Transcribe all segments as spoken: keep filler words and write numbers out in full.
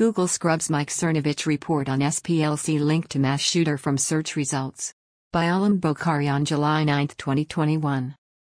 Google scrubs Mike Cernovich report on S P L C linked to mass shooter from search results. By Alam Bokhari on July ninth, twenty twenty-one.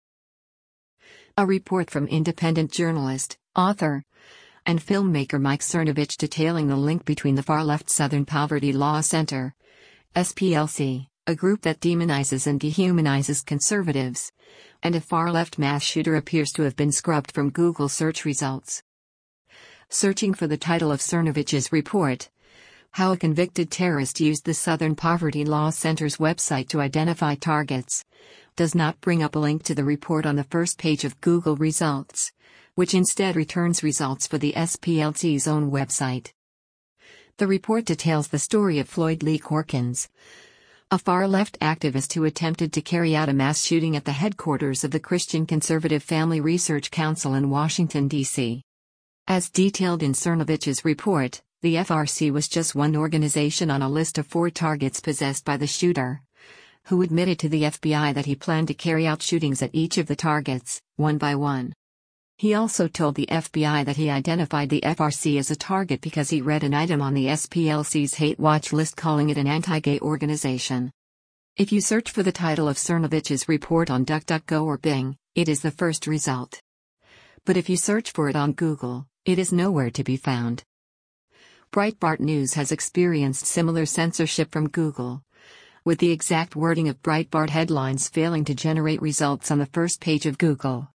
A report from independent journalist, author, and filmmaker Mike Cernovich detailing the link between the far-left Southern Poverty Law Center, S P L C, a group that demonizes and dehumanizes conservatives, and a far-left mass shooter appears to have been scrubbed from Google search results. Searching for the title of Cernovich's report, How a Convicted Terrorist Used the Southern Poverty Law Center's website to Identify Targets, does not bring up a link to the report on the first page of Google results, which instead returns results for the S P L C's own website. The report details the story of Floyd Lee Corkins, a far-left activist who attempted to carry out a mass shooting at the headquarters of the Christian Conservative Family Research Council in Washington, D C As detailed in Cernovich's report, the F R C was just one organization on a list of four targets possessed by the shooter, who admitted to the F B I that he planned to carry out shootings at each of the targets, one by one. He also told the F B I that he identified the F R C as a target because he read an item on the S P L C's hate watch list calling it an anti-gay organization. If you search for the title of Cernovich's report on DuckDuckGo or Bing, it is the first result. But if you search for it on Google, it is nowhere to be found. Breitbart News has experienced similar censorship from Google, with the exact wording of Breitbart headlines failing to generate results on the first page of Google.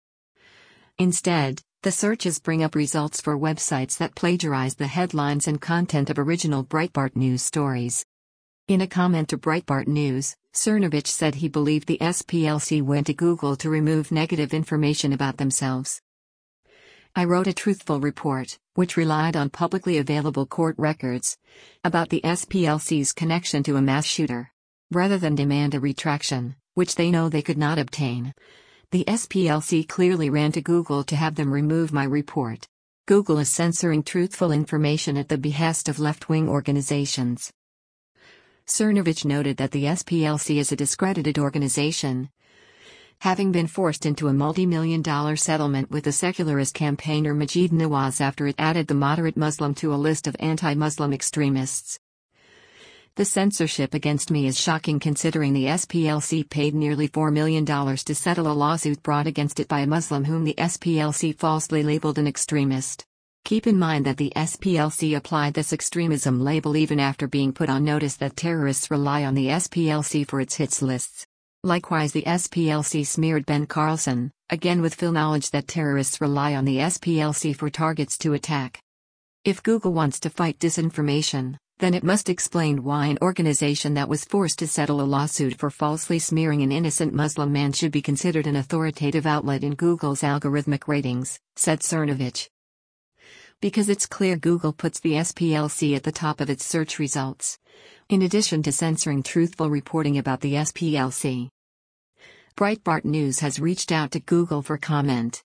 Instead, the searches bring up results for websites that plagiarize the headlines and content of original Breitbart News stories. In a comment to Breitbart News, Cernovich said he believed the S P L C went to Google to remove negative information about themselves. I wrote a truthful report, which relied on publicly available court records, about the S P L C's connection to a mass shooter. Rather than demand a retraction, which they know they could not obtain, the S P L C clearly ran to Google to have them remove my report. Google is censoring truthful information at the behest of left-wing organizations. Cernovich noted that the S P L C is a discredited organization, having been forced into a multi-million dollar settlement with the secularist campaigner Maajid Nawaz after it added the moderate Muslim to a list of anti-Muslim extremists. The censorship against me is shocking considering the S P L C paid nearly four million dollars to settle a lawsuit brought against it by a Muslim whom the S P L C falsely labeled an extremist. Keep in mind that the S P L C applied this extremism label even after being put on notice that terrorists rely on the S P L C for its hits lists. Likewise, the S P L C smeared Ben Carlson, again with full knowledge that terrorists rely on the S P L C for targets to attack. If Google wants to fight disinformation, then it must explain why an organization that was forced to settle a lawsuit for falsely smearing an innocent Muslim man should be considered an authoritative outlet in Google's algorithmic ratings, said Cernovich. Because it's clear Google puts the S P L C at the top of its search results, in addition to censoring truthful reporting about the S P L C. Breitbart News has reached out to Google for comment.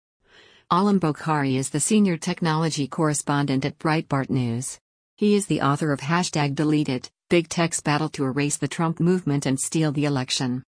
Alam Bokhari is the senior technology correspondent at Breitbart News. He is the author of Hashtag Deleted, Big Tech's Battle to Erase the Trump Movement and Steal the Election.